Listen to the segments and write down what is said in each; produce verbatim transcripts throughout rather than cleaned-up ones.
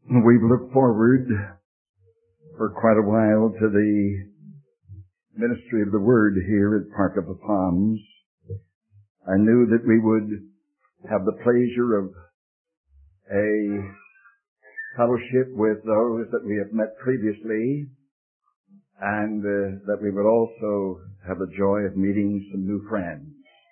We've looked forward for quite a while to the ministry of the Word here at Park of the Palms. I knew that we would have the pleasure of a fellowship with those that we have met previously, and uh, that we would also have the joy of meeting some new friends.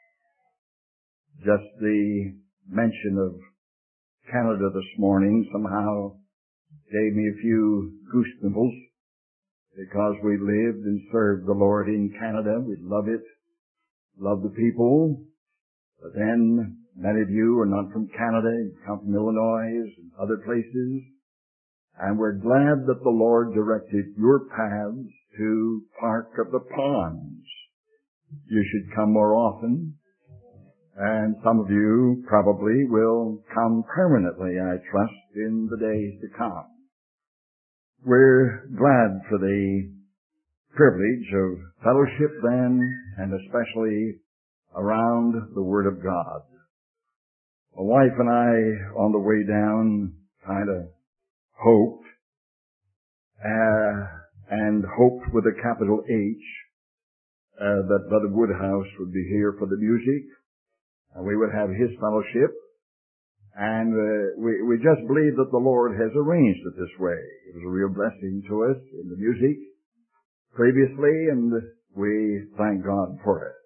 Just the mention of Canada this morning somehow gave me a few goosepimples, because we lived and served the Lord in Canada. We love it, love the people. But then many of you are not from Canada, you come from Illinois and other places, and we're glad that the Lord directed your paths to Park of the Palms. You should come more often, and some of you probably will come permanently, I trust, in the days to come. We're glad for the privilege of fellowship then, and especially around the Word of God. My wife and I, on the way down, kind of hoped, uh, and hoped with a capital H, uh, that Brother Woodhouse would be here for the music, and we would have his fellowship. And uh, we, we just believe that the Lord has arranged it this way. It was a real blessing to us in the music previously, and we thank God for it.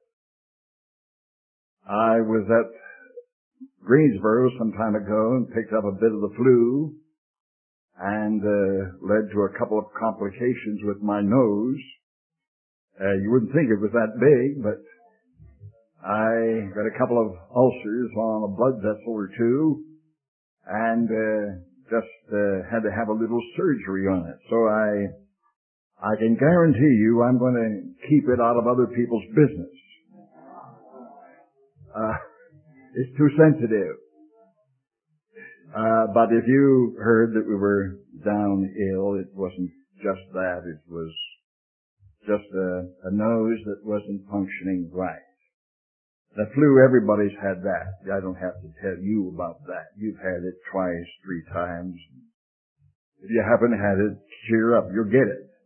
I was at Greensboro some time ago and picked up a bit of the flu, and uh, led to a couple of complications with my nose. Uh, you wouldn't think it was that big, but I got a couple of ulcers on a blood vessel or two, and uh, just uh, had to have a little surgery on it. So I, I can guarantee you I'm going to keep it out of other people's business. Uh, it's too sensitive. Uh, but if you heard that we were down ill, it wasn't just that. It was just a, a nose that wasn't functioning right. The flu, everybody's had that. I don't have to tell you about that. You've had it twice, three times. If you haven't had it, cheer up. You'll get it.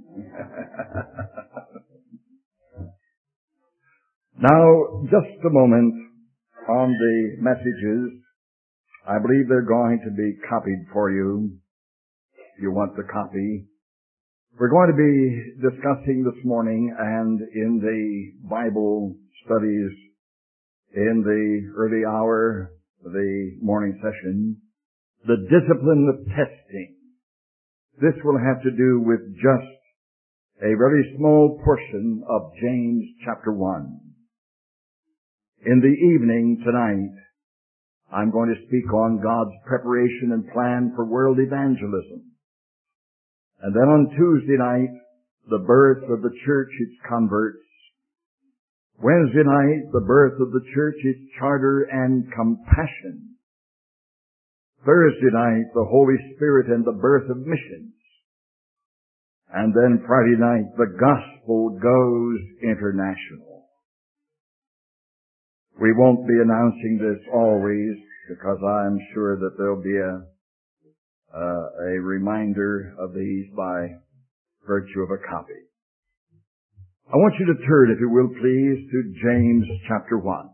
Now, just a moment on the messages. I believe they're going to be copied for you. If you want the copy. We're going to be discussing this morning, and in the Bible studies in the early hour of the morning session, the discipline of testing. This will have to do with just a very small portion of James chapter one. In the evening tonight, I'm going to speak on God's preparation and plan for world evangelism. And then on Tuesday night, the birth of the church, its converts. Wednesday night, the birth of the church, its charter and compassion. Thursday night, the Holy Spirit and the birth of missions. And then Friday night, the gospel goes international. We won't be announcing this always, because I'm sure that there'll be a, uh, a reminder of these by virtue of a copy. I want you to turn, if you will please, to James chapter one.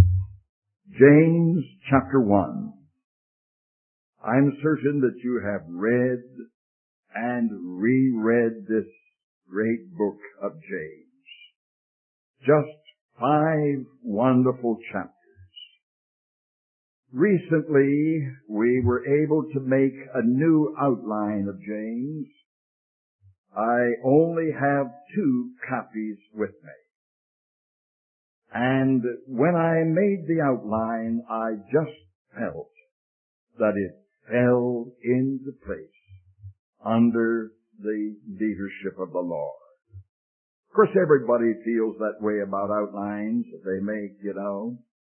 James chapter one. I'm certain that you have read and reread this great book of James. Just five wonderful chapters. Recently, we were able to make a new outline of James. I only have two copies with me. And when I made the outline, I just felt that it fell into place under the leadership of the Lord. Of course, everybody feels that way about outlines that they make, you know.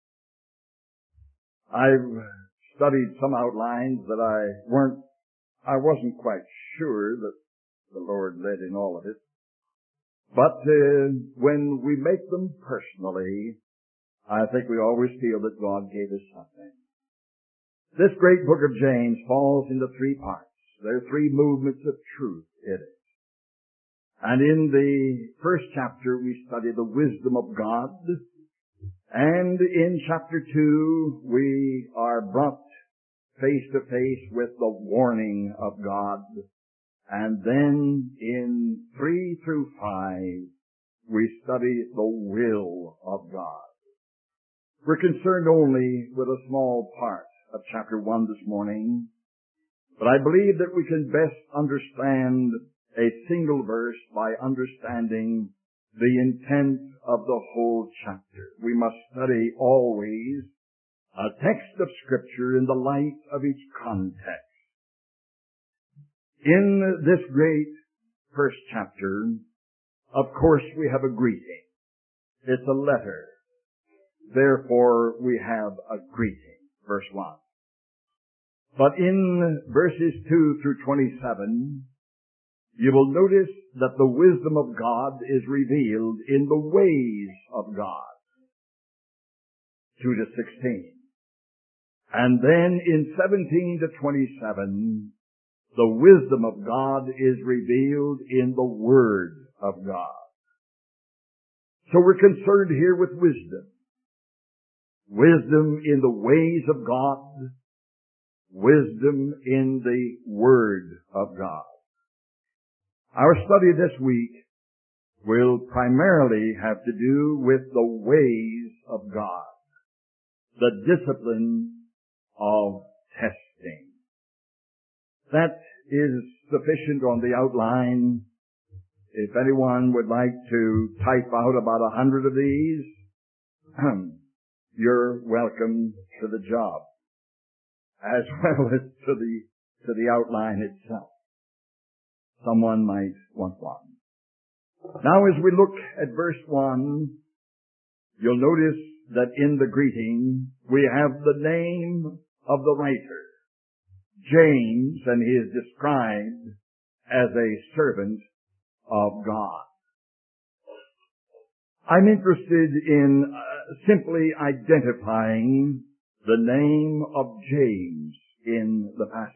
I've studied some outlines that I weren't, I wasn't quite sure that the Lord led in all of it. But uh, when we make them personally, I think we always feel that God gave us something. This great book of James falls into three parts. There are three movements of truth in it. And in the first chapter we study the wisdom of God. And in chapter two we are brought face to face with the warning of God. And then in three through five we study the will of God. We're concerned only with a small part of chapter one this morning, but I believe that we can best understand a single verse by understanding the intent of the whole chapter. We must study always a text of Scripture in the light of each context. In this great first chapter, of course, we have a greeting. It's a letter. Therefore, we have a greeting, verse one. But in verses two through twenty-seven, you will notice that the wisdom of God is revealed in the ways of God. two to sixteen. And then in seventeen to twenty-seven, the wisdom of God is revealed in the Word of God. So we're concerned here with wisdom. Wisdom in the ways of God. Wisdom in the Word of God. Our study this week will primarily have to do with the ways of God. The discipline of testing. That is sufficient on the outline. If anyone would like to type out about a hundred of these, you're welcome to the job, as well as to the, to the outline itself. Someone might want one. Now as we look at verse one, you'll notice that in the greeting we have the name of the writer, James, and he is described as a servant of God. I'm interested in uh, simply identifying the name of James in the passage.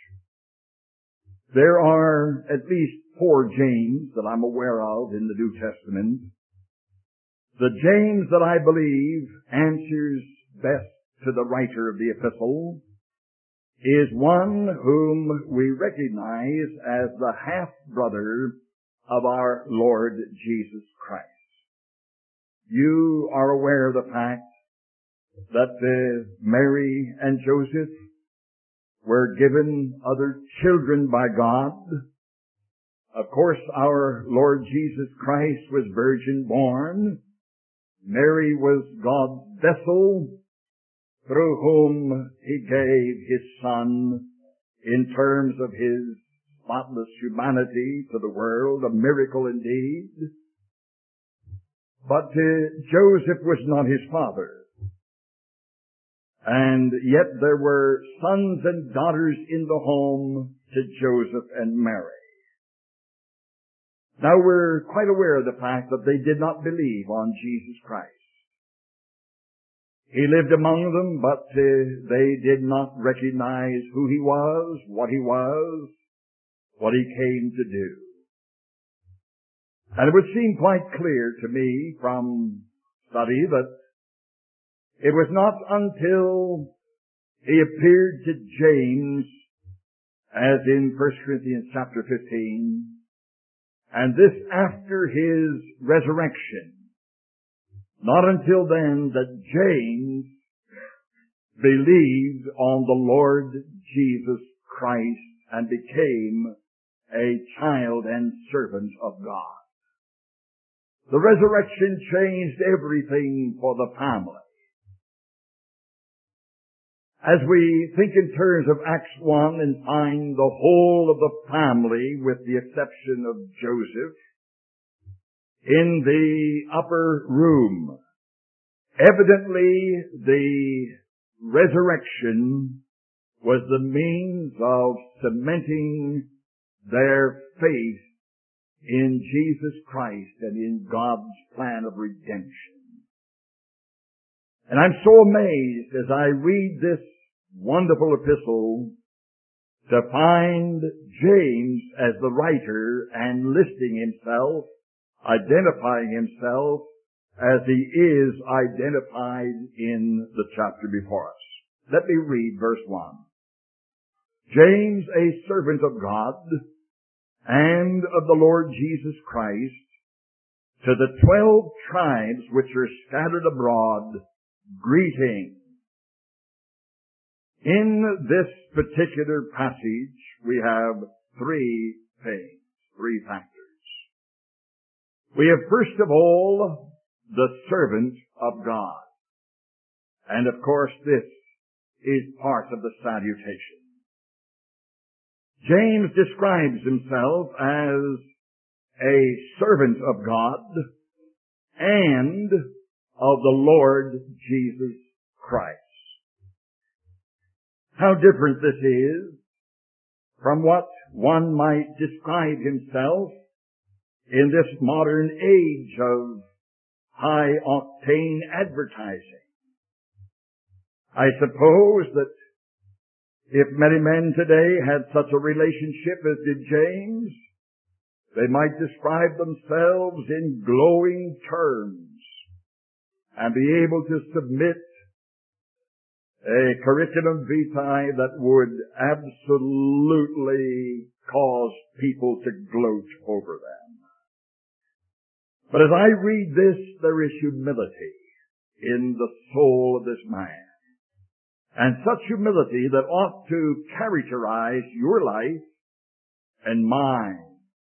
There are at least four James that I'm aware of in the New Testament. The James that I believe answers best to the writer of the epistle is one whom we recognize as the half-brother of our Lord Jesus Christ. You are aware of the fact that uh, Mary and Joseph were given other children by God. Of course, our Lord Jesus Christ was virgin born. Mary was God's vessel through whom he gave his Son in terms of his spotless humanity to the world, a miracle indeed. But uh, Joseph was not his father. And yet there were sons and daughters in the home to Joseph and Mary. Now we're quite aware of the fact that they did not believe on Jesus Christ. He lived among them, but uh, they did not recognize who he was, what he was, what he came to do. And it would seem quite clear to me from study that it was not until he appeared to James, as in First Corinthians chapter fifteen, and this after his resurrection, not until then that James believed on the Lord Jesus Christ and became a child and servant of God. The resurrection changed everything for the family. As we think in terms of Acts one and find the whole of the family, with the exception of Joseph, in the upper room, evidently the resurrection was the means of cementing their faith in Jesus Christ and in God's plan of redemption. And I'm so amazed as I read this wonderful epistle to find James as the writer and listing himself, identifying himself as he is identified in the chapter before us. Let me read verse one. James, a servant of God and of the Lord Jesus Christ, to the twelve tribes which are scattered abroad, greeting. In this particular passage, we have three things, three factors. We have, first of all, the servant of God. And of course, this is part of the salutation. James describes himself as a servant of God and of the Lord Jesus Christ. How different this is from what one might describe himself in this modern age of high-octane advertising. I suppose that if many men today had such a relationship as did James, they might describe themselves in glowing terms and be able to submit a curriculum vitae that would absolutely cause people to gloat over them. But as I read this, there is humility in the soul of this man. And such humility that ought to characterize your life and mine.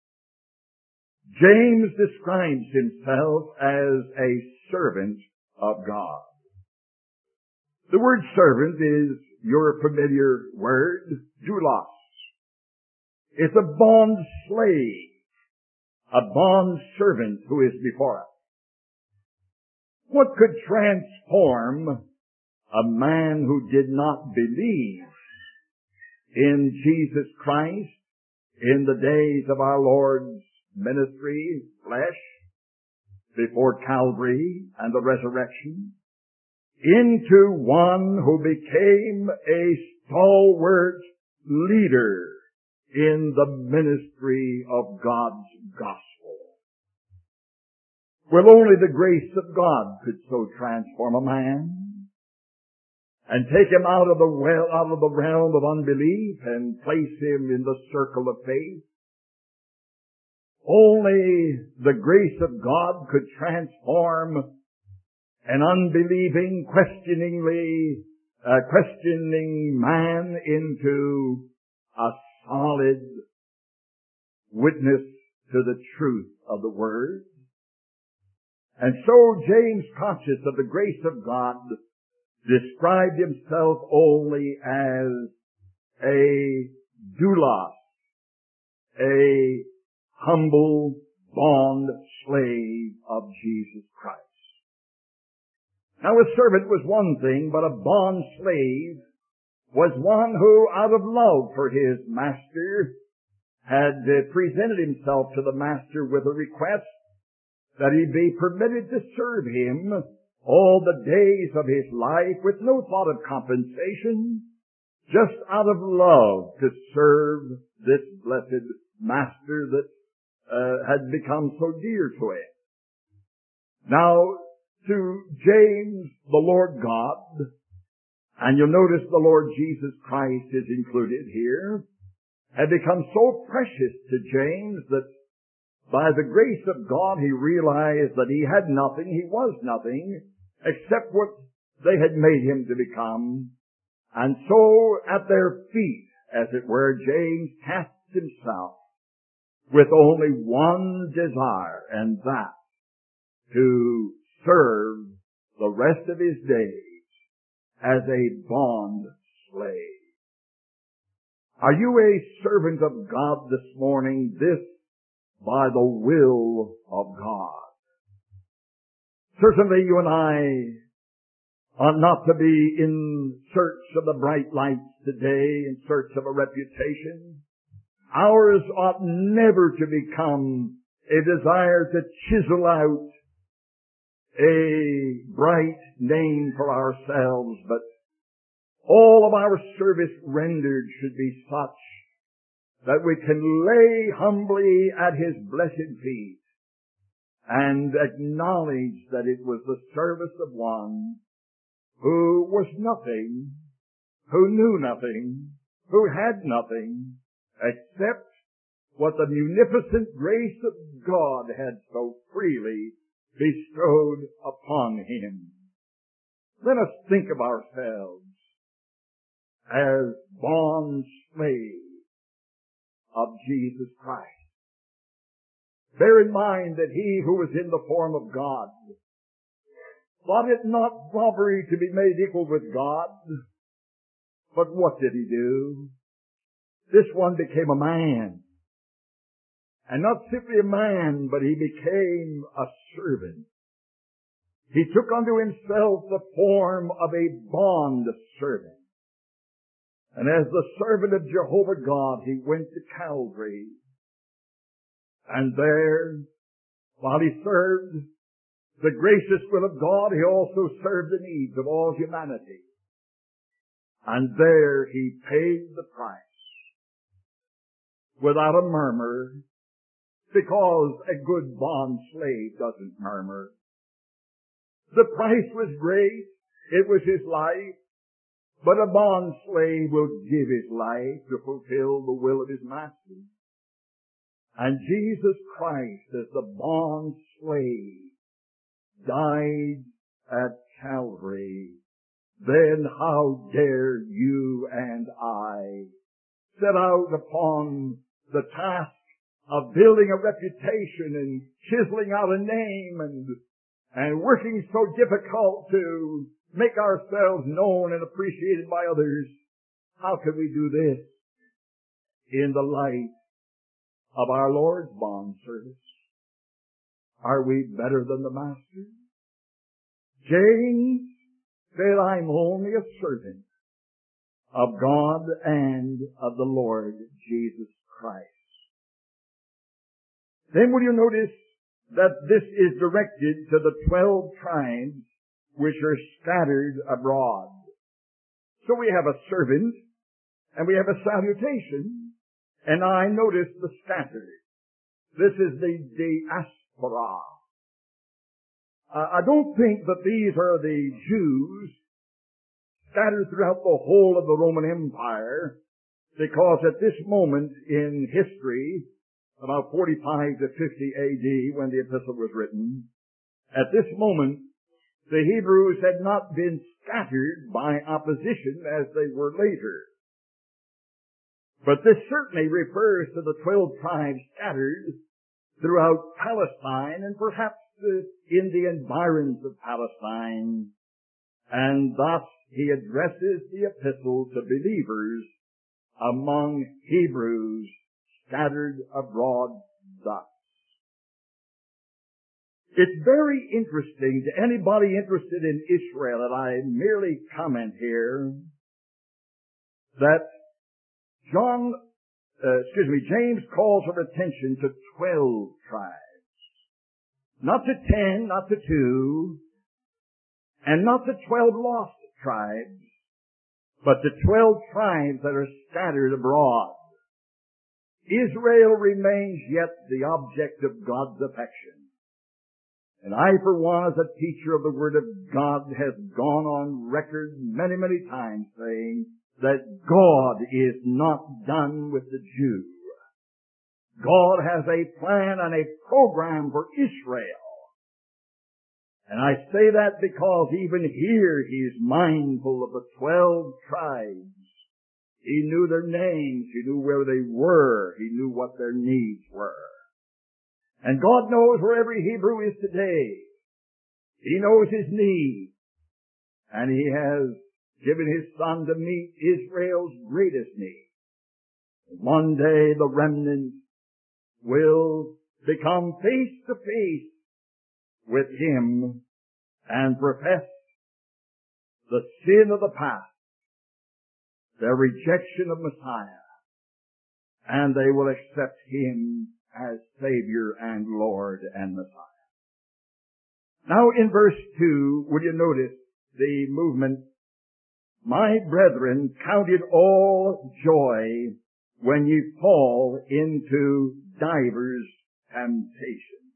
James describes himself as a servant of God. The word servant is your familiar word, doulos. It's a bond slave, a bond servant who is before us. What could transform a man who did not believe in Jesus Christ in the days of our Lord's ministry, flesh, before Calvary and the resurrection, into one who became a stalwart leader in the ministry of God's gospel? Well, only the grace of God could so transform a man and take him out of the well, out of the realm of unbelief and place him in the circle of faith. Only the grace of God could transform an unbelieving, questioningly, uh, questioning man into a solid witness to the truth of the Word. And so James, conscious of the grace of God, described himself only as a doulos, a humble bond slave of Jesus Christ. Now, a servant was one thing, but a bond slave was one who, out of love for his master, had presented himself to the master with a request that he be permitted to serve him all the days of his life with no thought of compensation, just out of love to serve this blessed master that uh, had become so dear to him. Now, to James, the Lord God, and you'll notice the Lord Jesus Christ is included here, had become so precious to James that by the grace of God he realized that he had nothing, he was nothing, except what they had made him to become. And so at their feet, as it were, James cast himself with only one desire, and that to serve the rest of his days as a bond slave. Are you a servant of God this morning? This by the will of God. Certainly you and I are not to be in search of the bright lights today, in search of a reputation. Ours ought never to become a desire to chisel out a bright name for ourselves, but all of our service rendered should be such that we can lay humbly at His blessed feet and acknowledge that it was the service of one who was nothing, who knew nothing, who had nothing, except what the munificent grace of God had so freely bestowed upon him. Let us think of ourselves as bond slaves of Jesus Christ. Bear in mind that He who was in the form of God thought it not robbery to be made equal with God. But what did He do? This one became a man. And not simply a man, but He became a servant. He took unto Himself the form of a bond servant. And as the servant of Jehovah God, He went to Calvary. And there, while He served the gracious will of God, He also served the needs of all humanity. And there He paid the price without a murmur, because a good bond slave doesn't murmur. The price was great. It was His life. But a bond slave will give his life to fulfill the will of his master. And Jesus Christ, as the bond slave, died at Calvary. Then how dare you and I set out upon the task of building a reputation and chiseling out a name and, and working so difficult to make ourselves known and appreciated by others? How can we do this in the light of our Lord's bond service? Are we better than the Master? James said, I'm only a servant of God and of the Lord Jesus Christ. Then will you notice that this is directed to the twelve tribes which are scattered abroad. So we have a servant, and we have a salutation, and I notice the scattered. This is the diaspora. Uh, I don't think that these are the Jews scattered throughout the whole of the Roman Empire, because at this moment in history, about forty-five to fifty A D, when the epistle was written, at this moment, the Hebrews had not been scattered by opposition as they were later. But this certainly refers to the twelve tribes scattered throughout Palestine and perhaps in the environs of Palestine. And thus he addresses the epistle to believers among Hebrews scattered abroad thus. It's very interesting to anybody interested in Israel, and I merely comment here, that John, uh, excuse me, James calls our attention to twelve tribes. Not to ten, not to two, and not to twelve lost tribes, but to twelve tribes that are scattered abroad. Israel remains yet the object of God's affection. And I, for one, as a teacher of the Word of God, has gone on record many, many times saying that God is not done with the Jew. God has a plan and a program for Israel. And I say that because even here He is mindful of the twelve tribes. He knew their names. He knew where they were. He knew what their needs were. And God knows where every Hebrew is today. He knows his need. And He has given His Son to meet Israel's greatest need. One day the remnant will become face to face with Him and profess the sin of the past, their rejection of Messiah, and they will accept Him as Savior and Lord and Messiah. Now in verse two, will you notice the movement My brethren, count it all joy when ye fall into divers temptations.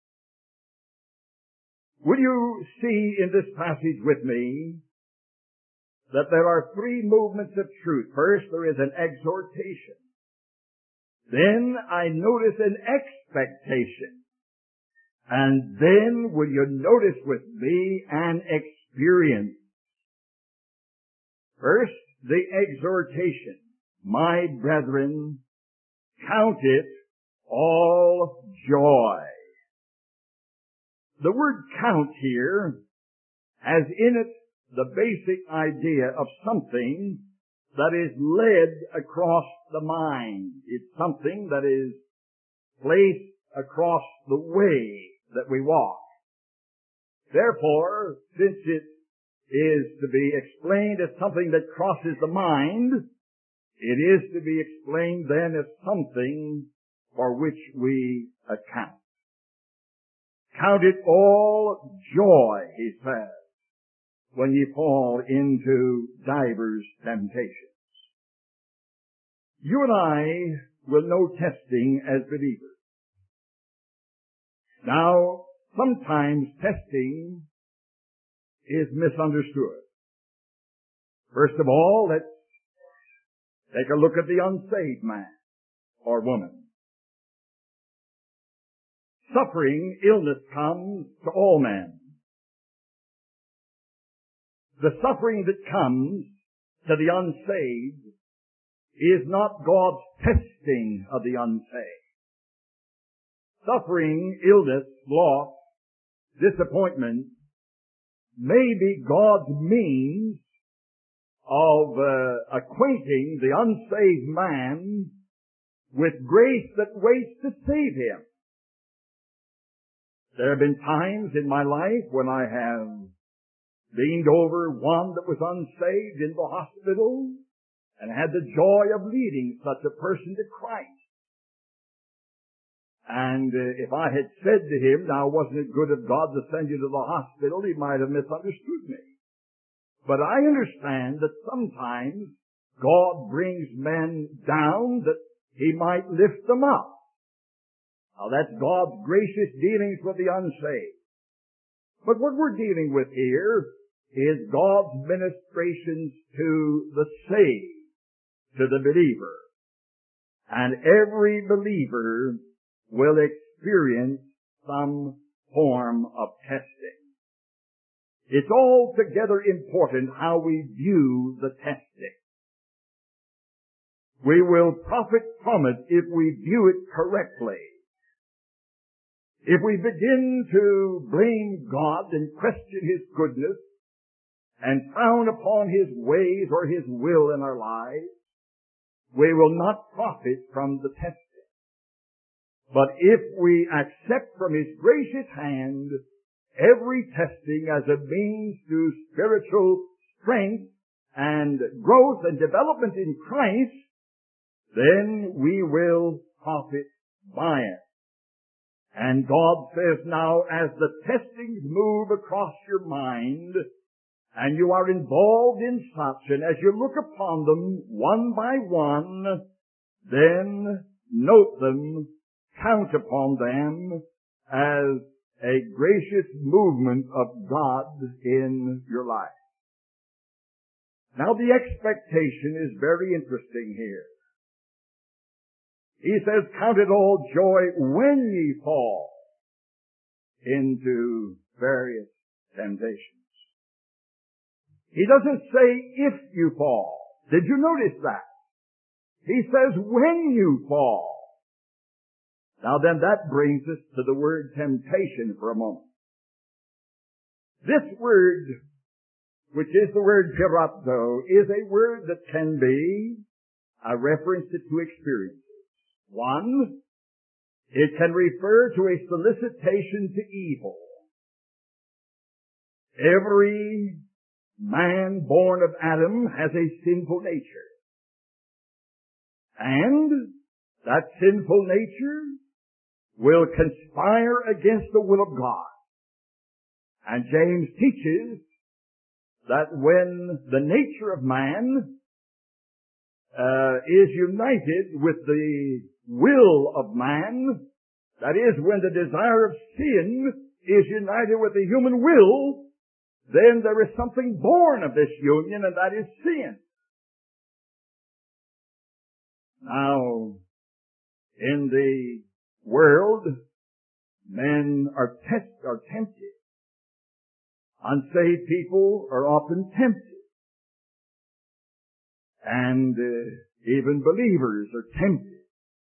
Will you see in this passage with me that there are three movements of truth? First, there is an exhortation. Then I notice an expectation. And then will you notice with me an experience? First, the exhortation. My brethren, count it all joy. The word count here has in it the basic idea of something that is led across the mind. It's something that is placed across the way that we walk. Therefore, since it is to be explained as something that crosses the mind, it is to be explained then as something for which we account. Count it all joy, he says, when ye fall into divers temptations. You and I will know testing as believers. Now, sometimes testing is misunderstood. First of all, let's take a look at the unsaved man or woman. Suffering, illness comes to all men. The suffering that comes to the unsaved is not God's testing of the unsaved. Suffering, illness, loss, disappointment may be God's means of uh, acquainting the unsaved man with grace that waits to save him. There have been times in my life when I have leaned over one that was unsaved in the hospital and had the joy of leading such a person to Christ. And uh, if I had said to him, now wasn't it good of God to send you to the hospital, he might have misunderstood me. But I understand that sometimes God brings men down that he might lift them up. Now that's God's gracious dealings with the unsaved. But what we're dealing with here is God's ministrations to the saved, to the believer. And every believer will experience some form of testing. It's altogether important how we view the testing. We will profit from it if we view it correctly. If we begin to blame God and question His goodness and frown upon His ways or His will in our lives, we will not profit from the testing. But if we accept from His gracious hand every testing as a means to spiritual strength and growth and development in Christ, then we will profit by it. And God says now, as the testings move across your mind, and you are involved in such, and as you look upon them one by one, then note them, count upon them as a gracious movement of God in your life. Now the expectation is very interesting here. He says, count it all joy when ye fall into various temptations. He doesn't say if you fall. Did you notice that? He says when you fall. Now then, that brings us to the word temptation for a moment. This word, which is the word pirazo, is a word that can be a reference to two experiences. One, it can refer to a solicitation to evil. Every man born of Adam has a sinful nature. And that sinful nature will conspire against the will of God. And James teaches that when the nature of man uh, is united with the will of man, that is, when the desire of sin is united with the human will, then there is something born of this union, and that is sin. Now, in the world, men are test, are tempted. Unsaved people are often tempted. And uh, even believers are tempted.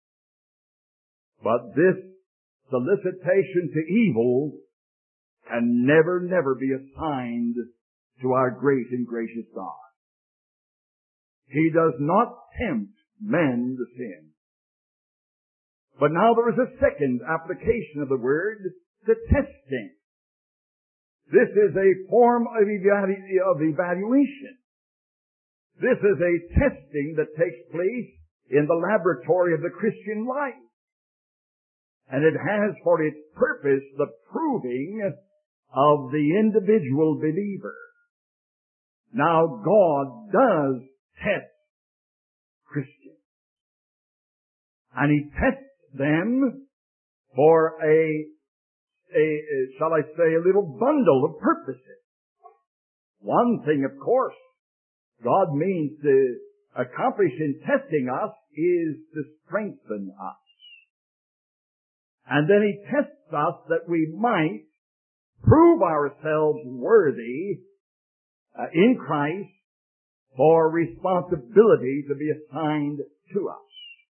But this solicitation to evil can never, never be assigned to our great and gracious God. He does not tempt men to sin. But now there is a second application of the word, the testing. This is a form of, evalu- of evaluation. This is a testing that takes place in the laboratory of the Christian life. And it has for its purpose the proving of the individual believer. Now, God does test Christians. And He tests them for a, a, shall I say, a little bundle of purposes. One thing, of course, God means to accomplish in testing us is to strengthen us. And then He tests us that we might prove ourselves worthy uh, in Christ for responsibility to be assigned to us.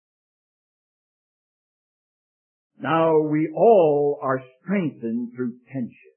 Now, we all are strengthened through tension.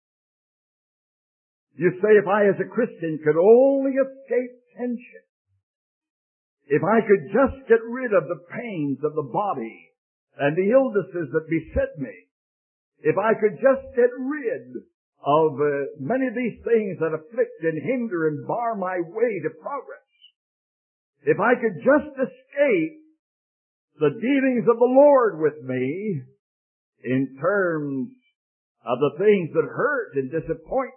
You say, if I as a Christian could only escape tension, if I could just get rid of the pains of the body and the illnesses that beset me, if I could just get rid of uh, many of these things that afflict and hinder and bar my way to progress, if I could just escape the dealings of the Lord with me in terms of the things that hurt and disappoint,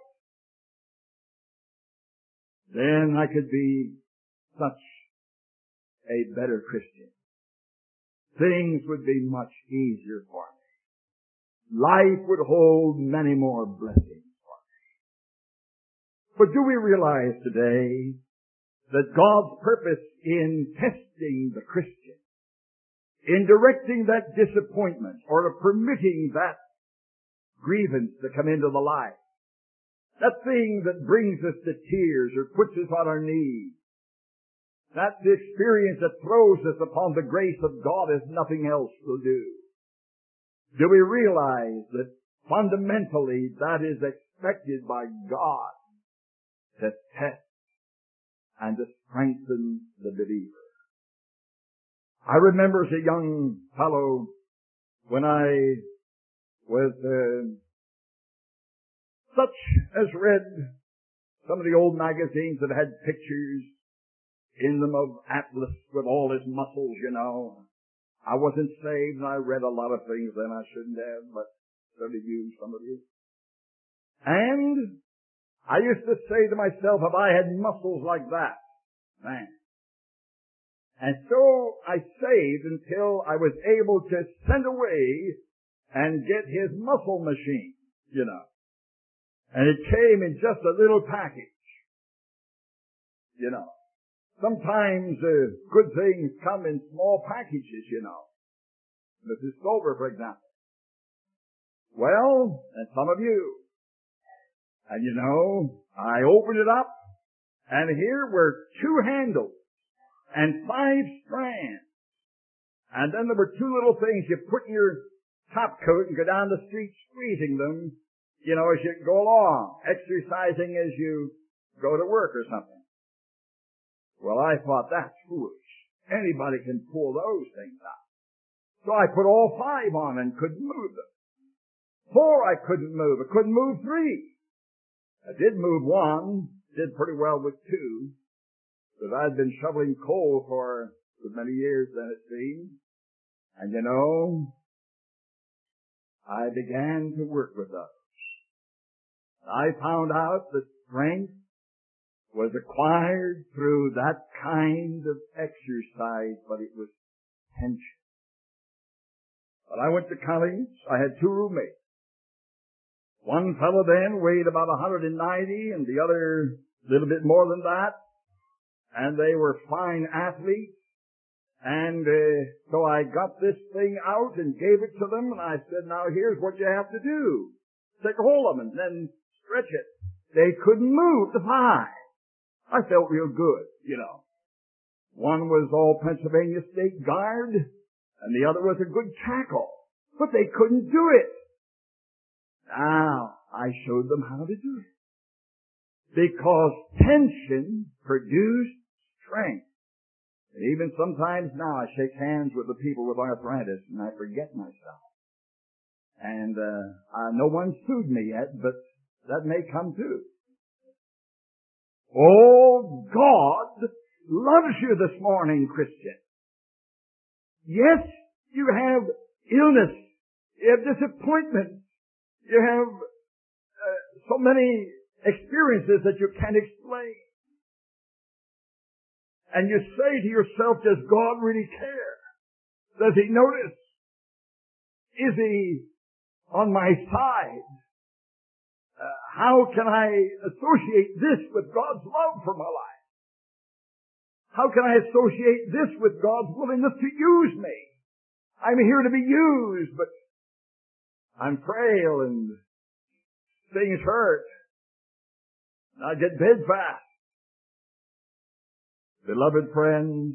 then I could be such a better Christian. Things would be much easier for me. Life would hold many more blessings for me. But do we realize today that God's purpose in testing the Christian, in directing that disappointment or permitting that grievance to come into the life, that thing that brings us to tears or puts us on our knees, that's the experience that throws us upon the grace of God as nothing else will do. Do we realize that fundamentally that is expected by God to test and to strengthen the believer? I remember as a young fellow when I was uh, such as read some of the old magazines that had pictures in them of Atlas with all his muscles, you know. I wasn't saved and I read a lot of things then I shouldn't have, but so did you, some of you. And I used to say to myself, if I had muscles like that, man. And so I saved until I was able to send away and get his muscle machine, you know. And it came in just a little package, you know. Sometimes uh, good things come in small packages, you know. Missus Stover, for example. Well, and some of you. And you know, I opened it up, and here were two handles and five strands. And then there were two little things you put in your top coat and go down the street squeezing them, you know, as you go along, exercising as you go to work or something. Well, I thought, that's foolish. Anybody can pull those things out. So I put all five on and couldn't move them. Four I couldn't move. I couldn't move three. I did move one. Did pretty well with two. Because I'd been shoveling coal for as many years then it seemed. And you know, I began to work with those. I found out that strength was acquired through that kind of exercise, but it was tension. When I went to college, I had two roommates. One fellow then weighed about one hundred ninety and the other a little bit more than that. And they were fine athletes. And uh, so I got this thing out and gave it to them, and I said, now here's what you have to do. Take a hold of them and then stretch it. They couldn't move the pie. I felt real good, you know. One was all Pennsylvania State Guard, and the other was a good tackle. But they couldn't do it. Now, I showed them how to do it. Because tension produced strength. And even sometimes now I shake hands with the people with arthritis and I forget myself. And uh, uh, no one sued me yet, but that may come too. Oh, God loves you this morning, Christian. Yes, you have illness. You have disappointment. You have uh, so many experiences that you can't explain. And you say to yourself, does God really care? Does He notice? Is He on my side? Uh, how can I associate this with God's love for my life? How can I associate this with God's willingness to use me? I'm here to be used, but I'm frail and things hurt. I get bedfast. Beloved friends,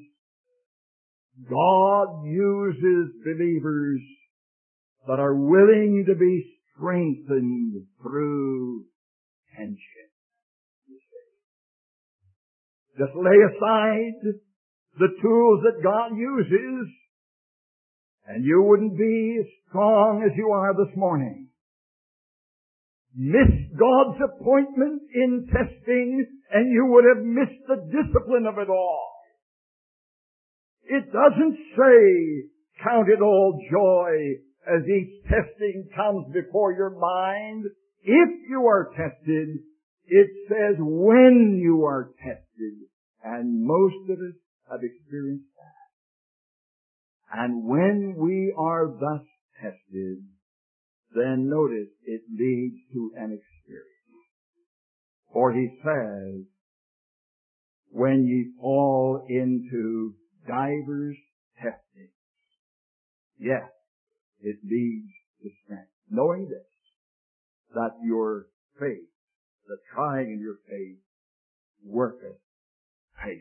God uses believers that are willing to be strengthened through tension. Just lay aside the tools that God uses, and you wouldn't be as strong as you are this morning. Miss God's appointment in testing, and you would have missed the discipline of it all. It doesn't say, count it all joy as each testing comes before your mind. If you are tested, it says when you are tested. And most of us have experienced that. And when we are thus tested, then notice it leads to an experience. For He says, when ye fall into divers testings, yes, it leads to strength. Knowing this, that your faith, the trying of your faith, worketh patience.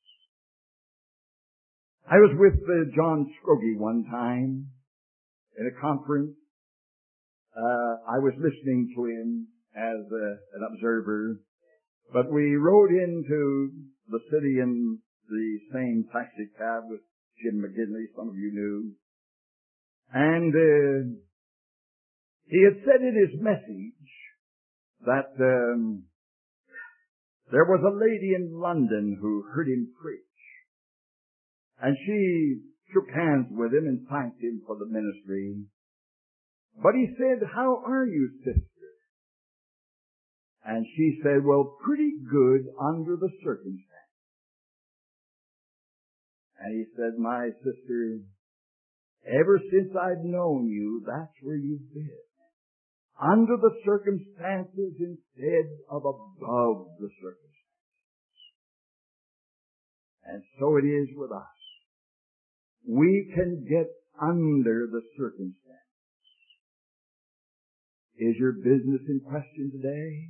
I was with uh, John Scroggie one time in a conference. Uh, I was listening to him as a, an observer, but we rode into the city in the same taxi cab with Jim McGinley, some of you knew. And uh, he had said in his message that um, there was a lady in London who heard him preach. And she shook hands with him and thanked him for the ministry. But he said, how are you, sister? And she said, well, pretty good under the circumstances. And he said, my sister, ever since I've known you, that's where you've been. Under the circumstances instead of above the circumstances. And so it is with us. We can get under the circumstances. Is your business in question today?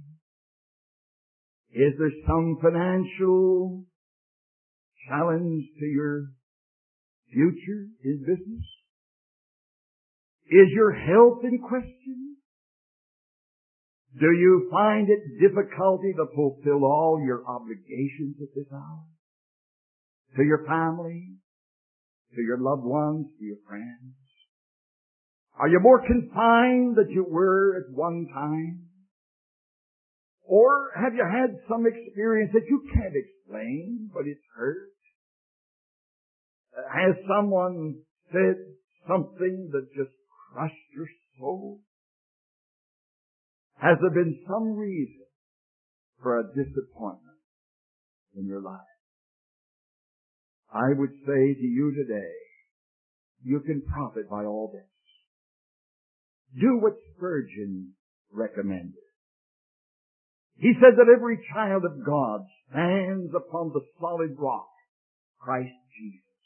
Is there some financial challenge to your future in business? Is your health in question? Do you find it difficulty to fulfill all your obligations at this hour? To your family? To your loved ones? To your friends? Are you more confined than you were at one time? Or have you had some experience that you can't explain, but it's hurt? Has someone said something that just crushed your soul? Has there been some reason for a disappointment? in your life. I would say to you today, you can profit by all this. Do what Spurgeon recommended. He said that every child of God stands upon the solid rock, Christ Jesus.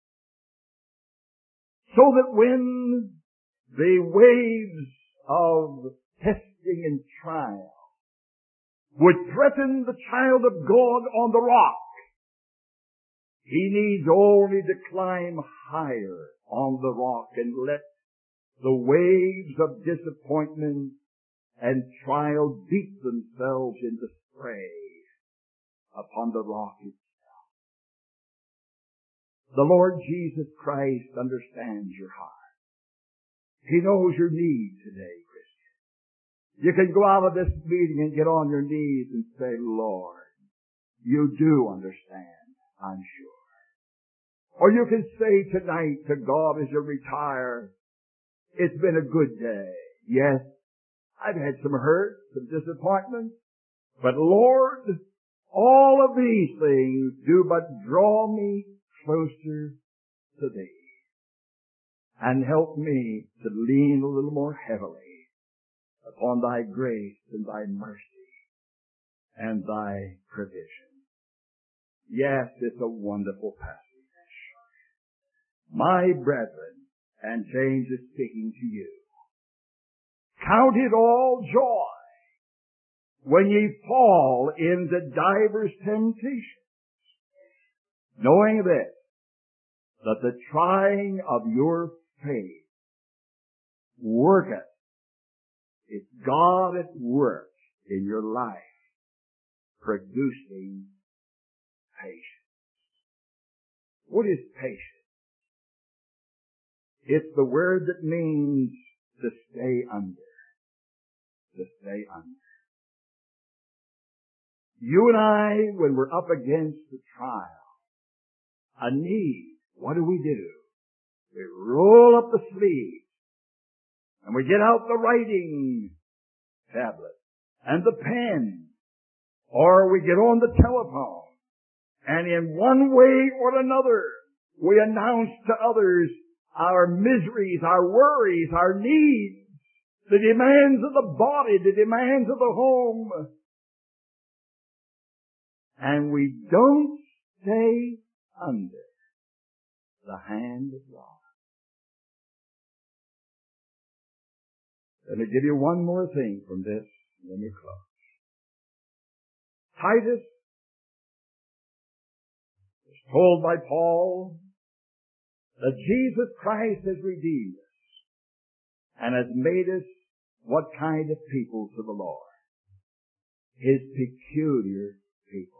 So that when the waves of testing and trial would threaten the child of God on the rock, he needs only to climb higher on the rock and let the waves of disappointment and trial beat themselves into spray upon the rock itself. The Lord Jesus Christ understands your heart. He knows your need today, Christian. You can go out of this meeting and get on your knees and say, Lord, you do understand, I'm sure. Or you can say tonight to God as you retire, it's been a good day. Yes, I've had some hurt, some disappointment, but Lord, all of these things do but draw me closer to Thee and help me to lean a little more heavily upon Thy grace and Thy mercy and Thy provision. Yes, it's a wonderful passage. My brethren, and James is speaking to you, count it all joy when ye fall into divers temptations, knowing this, that the trying of your faith worketh. It's God at work in your life, producing patience. What is patience? It's the word that means to stay under. To stay under. You and I, when we're up against the trial, a need, what do we do? We roll up the sleeves and we get out the writing tablet and the pen, or we get on the telephone, and in one way or another we announce to others our miseries, our worries, our needs, the demands of the body, the demands of the home. And we don't stay under the hand of God. Let me give you one more thing from this, and then we close. Titus is told by Paul that Jesus Christ has redeemed us and has made us what kind of people to the Lord? His peculiar people.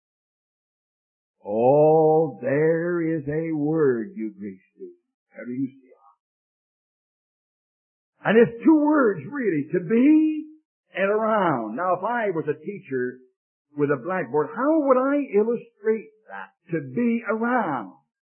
Oh, there is a word, you Greek students. Parousia. And it's two words, really, to be and around. Now, if I was a teacher with a blackboard, how would I illustrate that? To be around.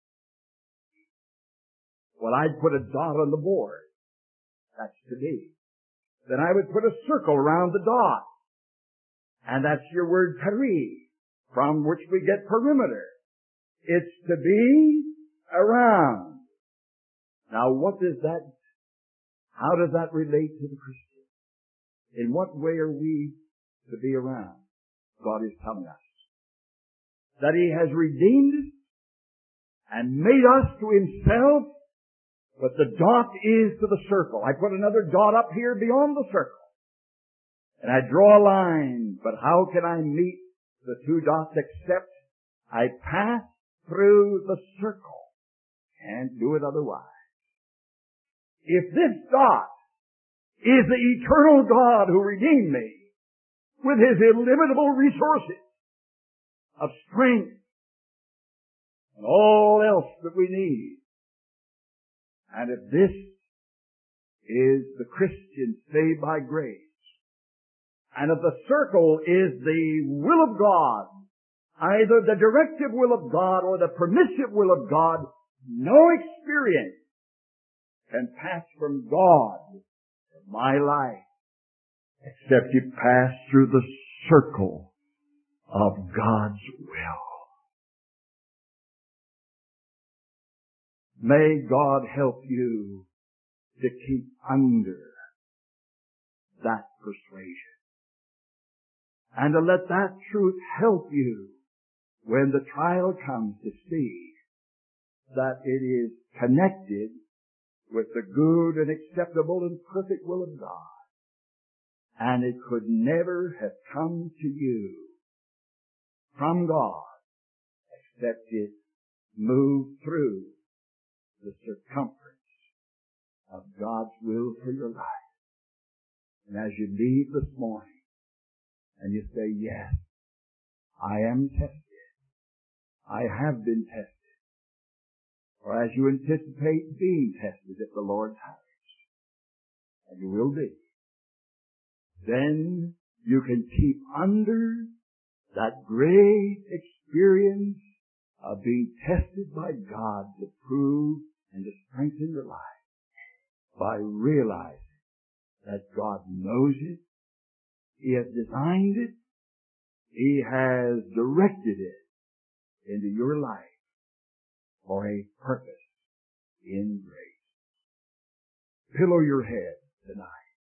Well, I'd put a dot on the board. That's to be. Then I would put a circle around the dot. And that's your word peri, from which we get perimeter. It's to be around. Now, what does that, how does that relate to the Christian? In what way are we to be around? God is telling us that He has redeemed us and made us to Himself, but the dot is to the circle. I put another dot up here beyond the circle. And I draw a line, but how can I meet the two dots except I pass through the circle? Can't do it otherwise. If this dot is the eternal God who redeemed me with His illimitable resources of strength and all else that we need, and if this is the Christian saved by grace, and if the circle is the will of God, either the directive will of God or the permissive will of God, no experience can pass from God to my life except you pass through the circle of God's will. May God help you to keep under that persuasion, and to let that truth help you when the trial comes, to see that it is connected with the good and acceptable and perfect will of God. And it could never have come to you from God except it moved through the circumference of God's will for your life. And as you leave this morning and you say, yes, I am tested. I have been tested. Or as you anticipate being tested if the Lord tarries, and you will be, then you can keep under that great experience of being tested by God to prove and to strengthen your life by realizing that God knows it, He has designed it, He has directed it into your life for a purpose in grace. Pillow your head tonight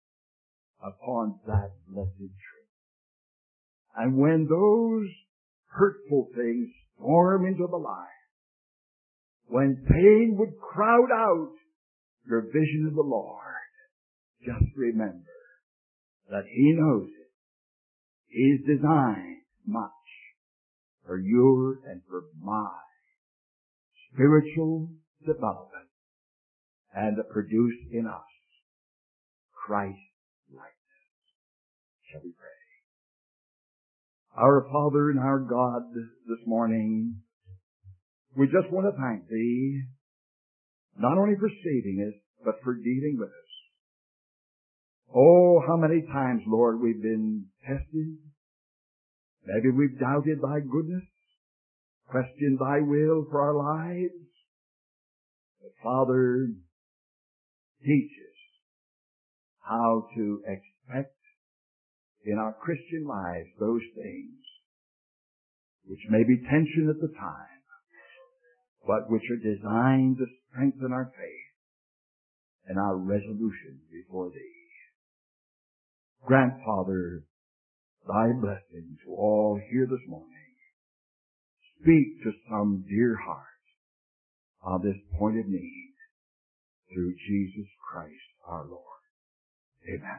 upon that blessed truth. And when those hurtful things storm into the life, when pain would crowd out your vision of the Lord, just remember that He knows it. He's designed much for your and for my spiritual development, and to produce in us Christ-likeness. Shall we pray? Our Father and our God, this morning, we just want to thank Thee, not only for saving us, but for dealing with us. Oh, how many times, Lord, we've been tested. Maybe we've doubted Thy goodness, questioned Thy will for our lives. But Father, teach us how to expect in our Christian lives those things which may be tension at the time, but which are designed to strengthen our faith and our resolution before Thee. Grant, Father, Thy blessing to all here this morning. Speak to some dear heart on this point of need through Jesus Christ our Lord. Amen.